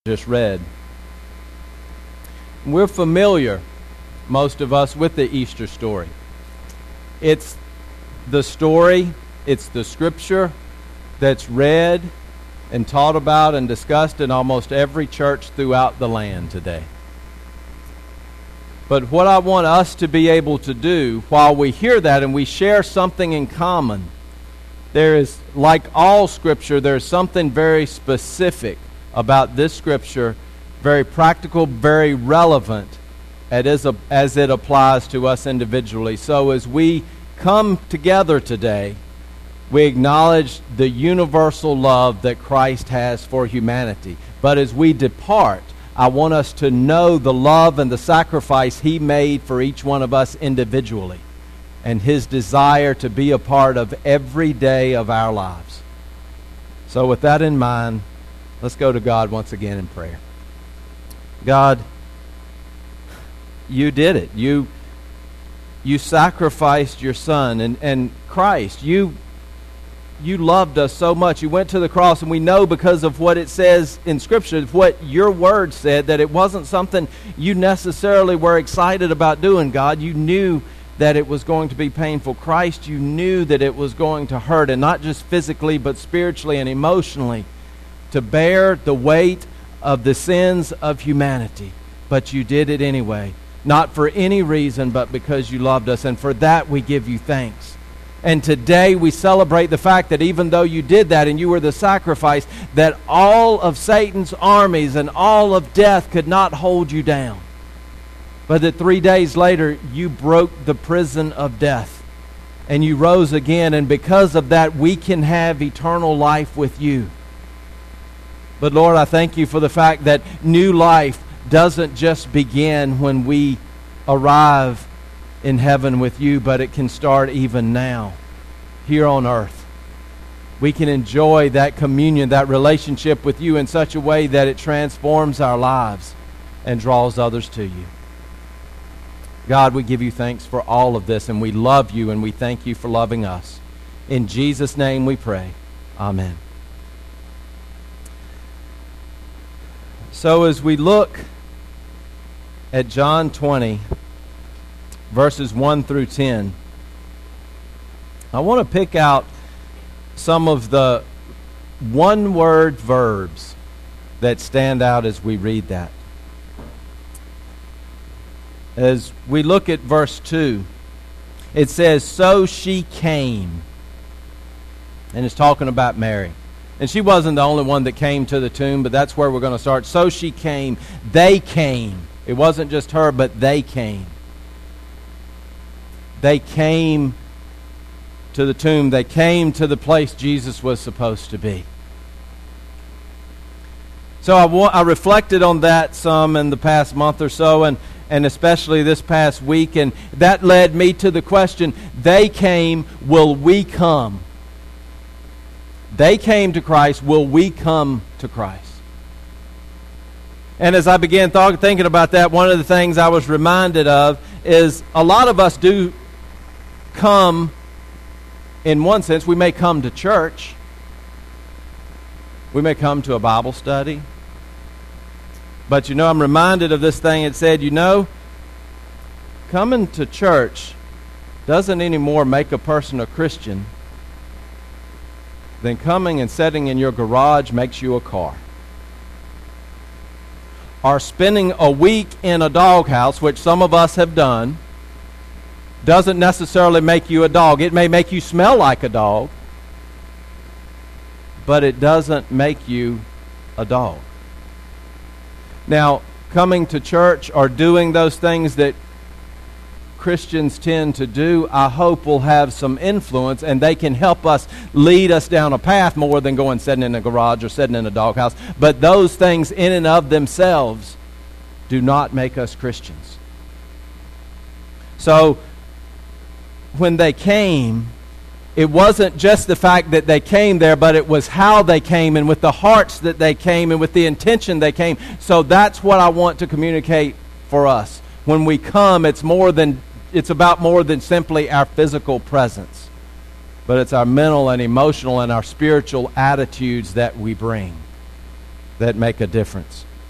just read. We're familiar, most of us, with the Easter story. It's the story, it's the scripture that's read and taught about and discussed in almost every church throughout the land today. But what I want us to be able to do while we hear that and we share something in common, there is, like all scripture, there's something very specific about this scripture, very practical, very relevant as it applies to us individually. So as we come together today, we acknowledge the universal love that Christ has for humanity. But as we depart, I want us to know the love and the sacrifice He made for each one of us individually, and His desire to be a part of every day of our lives. So with that in mind, let's go to God once again in prayer. God, You did it. You sacrificed Your Son, and Christ, You loved us so much. You went to the cross, and we know because of what it says in Scripture, what Your Word said, that it wasn't something You necessarily were excited about doing, God. You knew that it was going to be painful. Christ, You knew that it was going to hurt, and not just physically, but spiritually and emotionally, to bear the weight of the sins of humanity. But You did it anyway, not for any reason, but because You loved us, and for that we give You thanks. And today we celebrate the fact that even though You did that and You were the sacrifice, that all of Satan's armies and all of death could not hold You down. But that 3 days later, You broke the prison of death. And You rose again. And because of that, we can have eternal life with You. But Lord, I thank You for the fact that new life doesn't just begin when we arrive in heaven with You, but it can start even now, here on earth. We can enjoy that communion, that relationship with You in such a way that it transforms our lives and draws others to You. God, we give You thanks for all of this, and we love You, and we thank You for loving us. In Jesus' name we pray. Amen. So as we look at John 20, verses 1 through 10, I want to pick out some of the one-word verbs that stand out as we read that. As we look at verse 2, it says, "So she came." And it's talking about Mary. And she wasn't the only one that came to the tomb, but that's where we're going to start. So she came. They came. It wasn't just her, but they came. They came to the tomb. They came to the place Jesus was supposed to be. So I reflected on that some in the past month or so, and especially this past week, and that led me to the question, they came, will we come? They came to Christ, will we come to Christ? And as I began thinking about that, one of the things I was reminded of is a lot of us do come, in one sense, we may come to church. We may come to a Bible study. But I'm reminded of this thing. It said, coming to church doesn't anymore make a person a Christian than coming and sitting in your garage makes you a car. Or spending a week in a doghouse, which some of us have done, doesn't necessarily make you a dog. It may make you smell like a dog, but it doesn't make you a dog. Now, coming to church or doing those things that Christians tend to do, I hope will have some influence, and they can help us lead us down a path more than going sitting in a garage or sitting in a doghouse. But those things in and of themselves do not make us Christians. So, when they came, it wasn't just the fact that they came there, but it was how they came and with the hearts that they came and with the intention they came. So that's what I want to communicate for us. When we come, it's about more than simply our physical presence, but it's our mental and emotional and our spiritual attitudes that we bring that make a difference.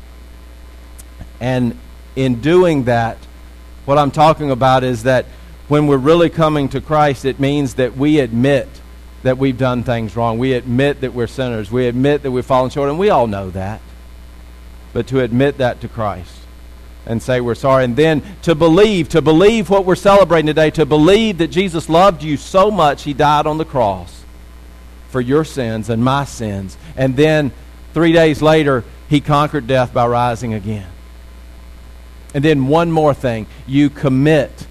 And in doing that, what I'm talking about is that when we're really coming to Christ, it means that we admit that we've done things wrong. We admit that we're sinners. We admit that we've fallen short, and we all know that. But to admit that to Christ and say we're sorry, and then to believe what we're celebrating today, to believe that Jesus loved you so much He died on the cross for your sins and my sins. And then 3 days later, He conquered death by rising again. And then one more thing, you commit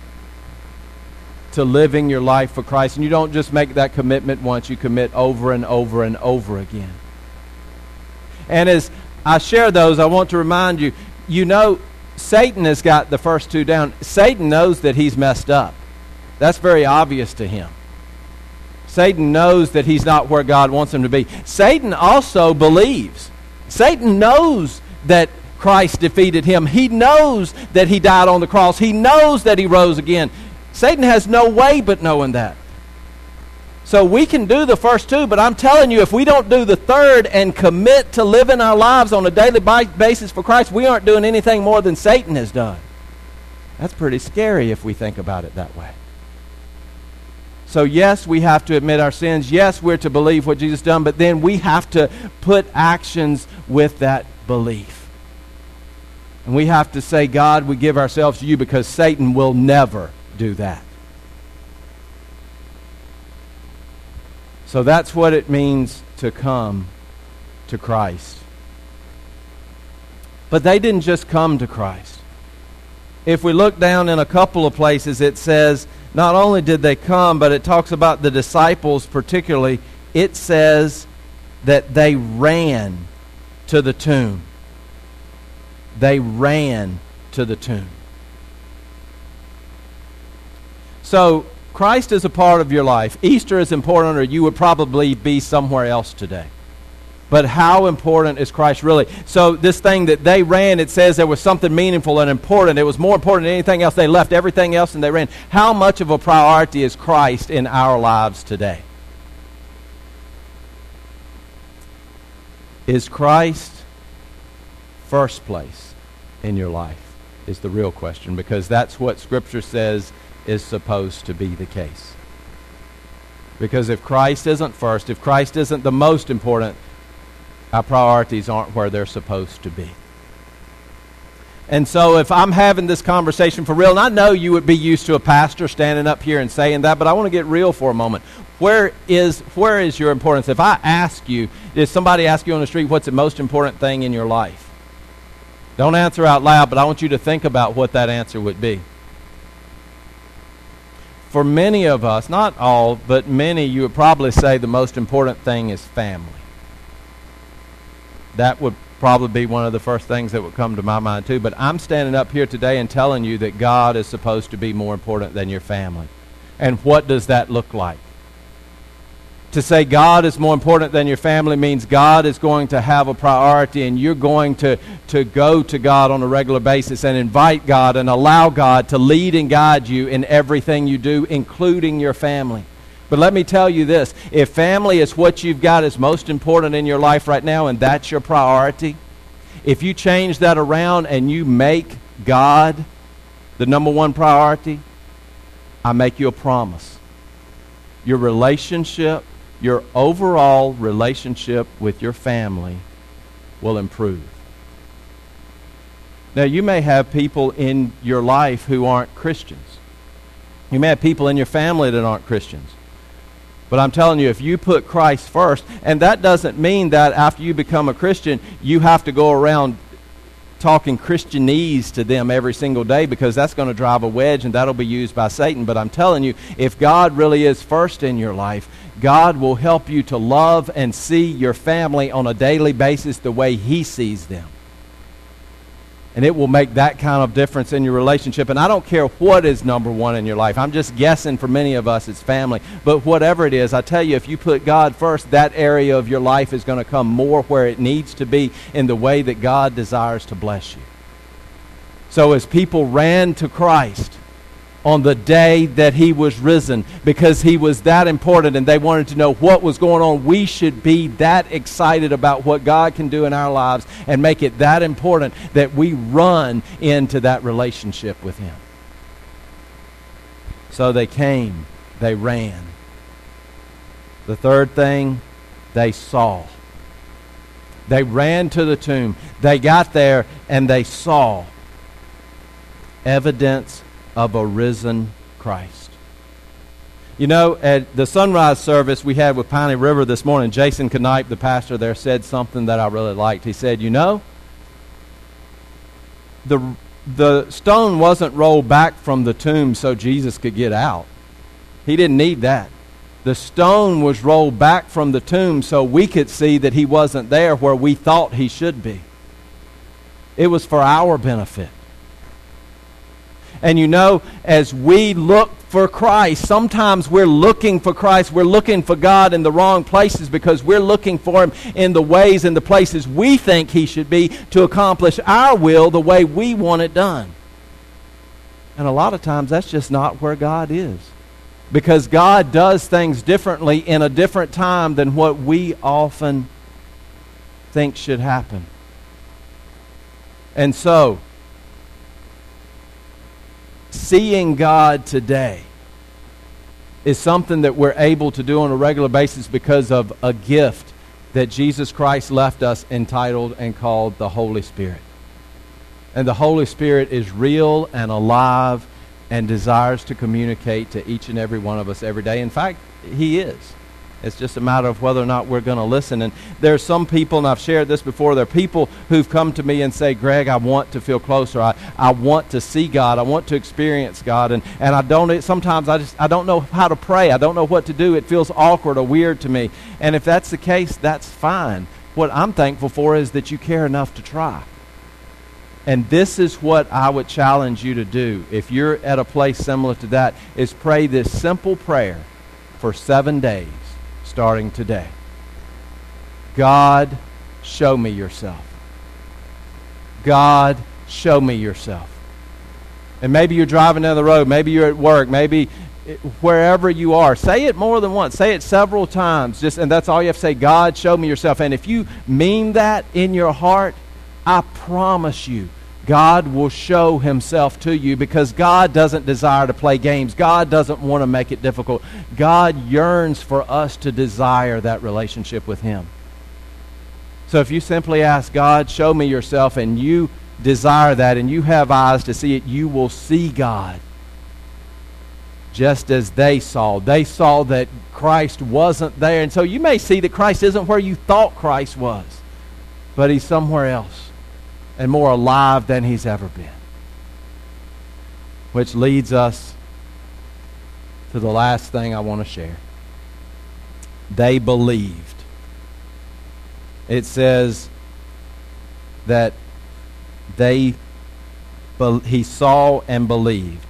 to living your life for Christ. And you don't just make that commitment once, you commit over and over and over again. And as I share those, I want to remind you, you know, Satan has got the first two down. Satan knows that he's messed up. That's very obvious to him. Satan knows that he's not where God wants him to be. Satan also believes. Satan knows that Christ defeated him. He knows that He died on the cross. He knows that He rose again. Satan has no way but knowing that. So we can do the first two, but I'm telling you, if we don't do the third and commit to living our lives on a daily basis for Christ, we aren't doing anything more than Satan has done. That's pretty scary if we think about it that way. So yes, we have to admit our sins. Yes, we're to believe what Jesus done, but then we have to put actions with that belief. And we have to say, God, we give ourselves to you, because Satan will never do that. So that's what it means to come to Christ. But they didn't just come to Christ. If we look down in a couple of places, it says not only did they come, but it talks about the disciples particularly. It says that they ran to the tomb. They ran to the tomb. So Christ is a part of your life. Easter is important, or you would probably be somewhere else today. But how important is Christ really? So this thing that they ran, it says there was something meaningful and important. It was more important than anything else. They left everything else and they ran. How much of a priority is Christ in our lives today? Is Christ first place in your life? Is the real question, because that's what Scripture says is supposed to be the case. Because if Christ isn't first, if Christ isn't the most important, our priorities aren't where they're supposed to be. And so if I'm having this conversation for real, and I know you would be used to a pastor standing up here and saying that, but I want to get real for a moment. Where is your importance? If I ask you, if somebody asks you on the street, what's the most important thing in your life? Don't answer out loud, but I want you to think about what that answer would be. For many of us, not all, but many, you would probably say the most important thing is family. That would probably be one of the first things that would come to my mind too. But I'm standing up here today and telling you that God is supposed to be more important than your family. And what does that look like? To say God is more important than your family means God is going to have a priority, and you're going to go to God on a regular basis and invite God and allow God to lead and guide you in everything you do, including your family. But let me tell you this, if family is what you've got as most important in your life right now, and that's your priority, if you change that around and you make God the number one priority, I make you a promise. Your relationship, your overall relationship with your family will improve. Now, you may have people in your life who aren't Christians. You may have people in your family that aren't Christians. But I'm telling you, if you put Christ first, and that doesn't mean that after you become a Christian, you have to go around talking Christianese to them every single day, because that's going to drive a wedge and that'll be used by Satan. But I'm telling you, if God really is first in your life, God will help you to love and see your family on a daily basis the way He sees them. And it will make that kind of difference in your relationship. And I don't care what is number one in your life. I'm just guessing for many of us it's family. But whatever it is, I tell you, if you put God first, that area of your life is going to come more where it needs to be in the way that God desires to bless you. So as people ran to Christ on the day that he was risen, because he was that important and they wanted to know what was going on. We should be that excited about what God can do in our lives and make it that important that we run into that relationship with him. So they came, they ran. The third thing, they saw. They ran to the tomb. They got there and they saw evidence of a risen Christ. You know, at the sunrise service we had with Piney River this morning, Jason Knipe, the pastor there, said something that I really liked. He said, you know, the stone wasn't rolled back from the tomb so Jesus could get out. He didn't need that. The stone was rolled back from the tomb so we could see that he wasn't there where we thought he should be. It was for our benefit. And you know, as we look for Christ, sometimes we're looking for Christ, we're looking for God in the wrong places because we're looking for him in the ways and the places we think he should be to accomplish our will the way we want it done. And a lot of times that's just not where God is. Because God does things differently in a different time than what we often think should happen. And so, seeing God today is something that we're able to do on a regular basis because of a gift that Jesus Christ left us entitled and called the Holy Spirit. And the Holy Spirit is real and alive and desires to communicate to each and every one of us every day. In fact, he is. It's just a matter of whether or not we're going to listen. And there are some people, and I've shared this before, there are people who've come to me and say, Greg, I want to feel closer. I want to see God. I want to experience God. And I don't, sometimes I don't know how to pray. I don't know what to do. It feels awkward or weird to me. And if that's the case, that's fine. What I'm thankful for is that you care enough to try. And this is what I would challenge you to do, if you're at a place similar to that, is pray this simple prayer for 7 days, starting today. God, show me yourself. God, show me yourself. And maybe you're driving down the road, maybe you're at work, maybe wherever you are. Say it more than once. Say it several times. And that's all you have to say, God, show me yourself. And if you mean that in your heart, I promise you, God will show himself to you, because God doesn't desire to play games. God doesn't want to make it difficult. God yearns for us to desire that relationship with him. So if you simply ask, God, show me yourself, and you desire that, and you have eyes to see it, you will see God just as they saw. They saw that Christ wasn't there. And so you may see that Christ isn't where you thought Christ was, but he's somewhere else and more alive than he's ever been. Which leads us to the last thing I want to share. They believed. It says that he saw and believed.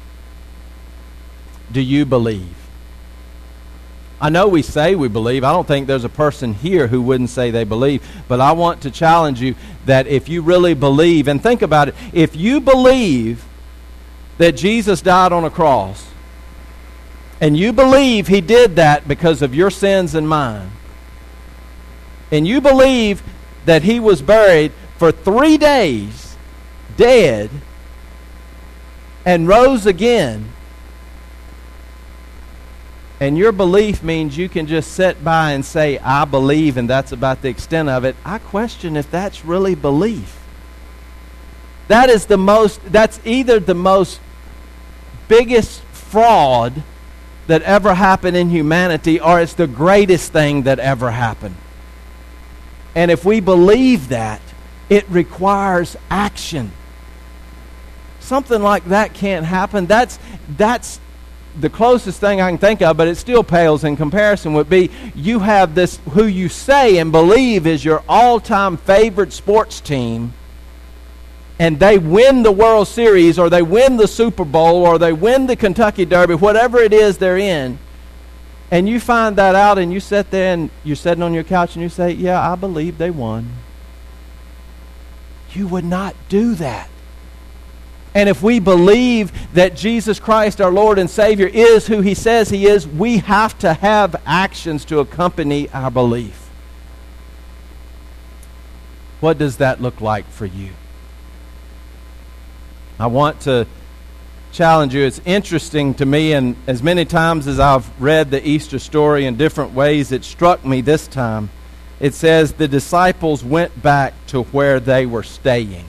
Do you believe? I know we say we believe. I don't think there's a person here who wouldn't say they believe. But I want to challenge you that if you really believe, and think about it, if you believe that Jesus died on a cross, and you believe he did that because of your sins and mine, and you believe that he was buried for 3 days, dead, and rose again, and your belief means you can just sit by and say, I believe, and that's about the extent of it, I question if that's really belief. That's either the most biggest fraud that ever happened in humanity, or it's the greatest thing that ever happened. And if we believe that, it requires action. Something like that can't happen. That's the closest thing I can think of, but it still pales in comparison, would be you have this, who you say and believe is your all-time favorite sports team, and they win the World Series, or they win the Super Bowl, or they win the Kentucky Derby, whatever it is they're in, and you find that out, and you sit there and you're sitting on your couch and you say, yeah, I believe they won. You would not do that. And if we believe that Jesus Christ, our Lord and Savior, is who He says He is, we have to have actions to accompany our belief. What does that look like for you? I want to challenge you. It's interesting to me, and as many times as I've read the Easter story in different ways, it struck me this time. It says the disciples went back to where they were staying.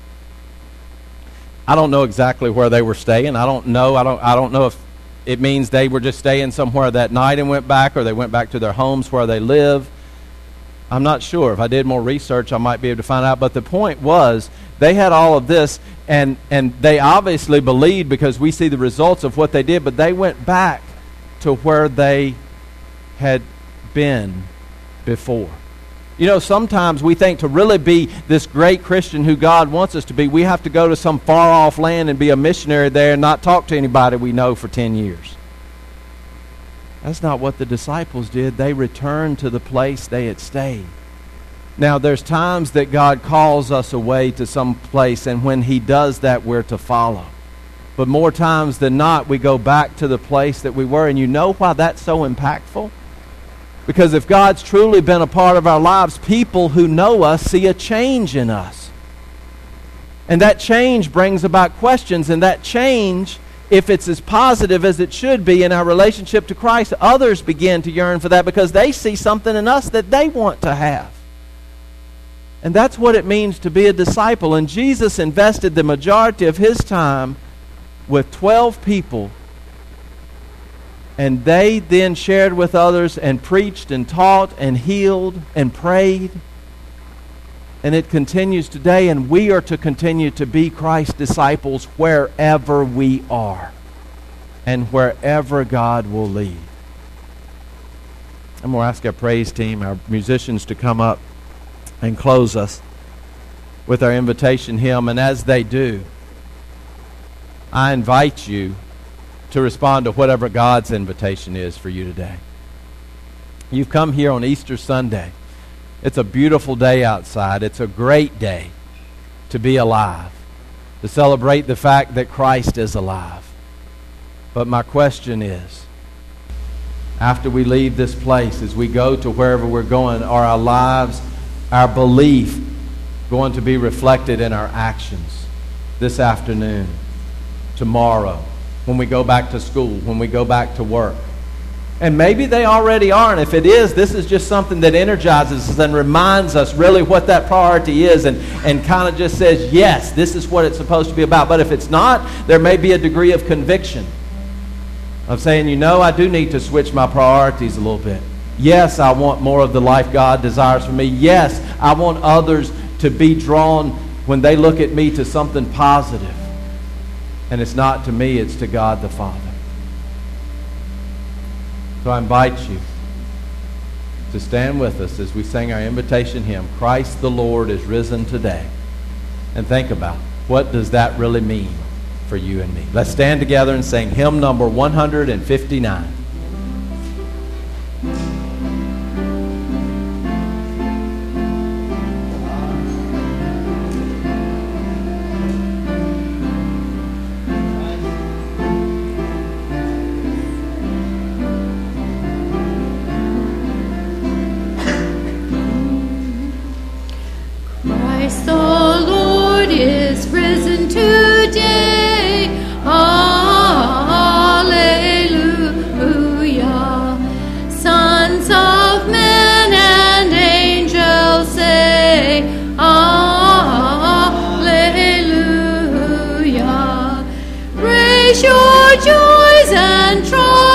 I don't know exactly where they were staying. I don't know if it means they were just staying somewhere that night and went back, or they went back to their homes where they live. I'm not sure. If I did more research, I might be able to find out. But the point was, they had all of this, and they obviously believed because we see the results of what they did, but they went back to where they had been before. You know, sometimes we think to really be this great Christian who God wants us to be, we have to go to some far-off land and be a missionary there and not talk to anybody we know for 10 years. That's not what the disciples did. They returned to the place they had stayed. Now, there's times that God calls us away to some place, and when He does that, we're to follow. But more times than not, we go back to the place that we were. And you know why that's so impactful? Because if God's truly been a part of our lives, people who know us see a change in us. And that change brings about questions, and that change, if it's as positive as it should be in our relationship to Christ, others begin to yearn for that because they see something in us that they want to have. And that's what it means to be a disciple. And Jesus invested the majority of His time with 12 people, and they then shared with others and preached and taught and healed and prayed. And it continues today, and we are to continue to be Christ's disciples wherever we are and wherever God will lead. I'm going to ask our praise team, our musicians, to come up and close us with our invitation hymn. And as they do, I invite you to respond to whatever God's invitation is for you today. You've come here on Easter Sunday. It's a beautiful day outside. It's a great day to be alive, to celebrate the fact that Christ is alive. But my question is, after we leave this place, as we go to wherever we're going, are our lives, our belief, going to be reflected in our actions this afternoon, tomorrow, when we go back to school, when we go back to work? And maybe they already are, and if it is, this is just something that energizes us and reminds us really what that priority is, and kind of just says, yes, this is what it's supposed to be about. But if it's not, there may be a degree of conviction of saying, you know, I do need to switch my priorities a little bit. Yes, I want more of the life God desires for me. Yes, I want others to be drawn, when they look at me, to something positive. And it's not to me, it's to God the Father. So I invite you to stand with us as we sing our invitation hymn, Christ the Lord is risen today. And think about, what does that really mean for you and me? Let's stand together and sing hymn number 159. Christ the Lord is risen today. Hallelujah. Sons of men and angels say, Hallelujah. Raise your joys and triumphs.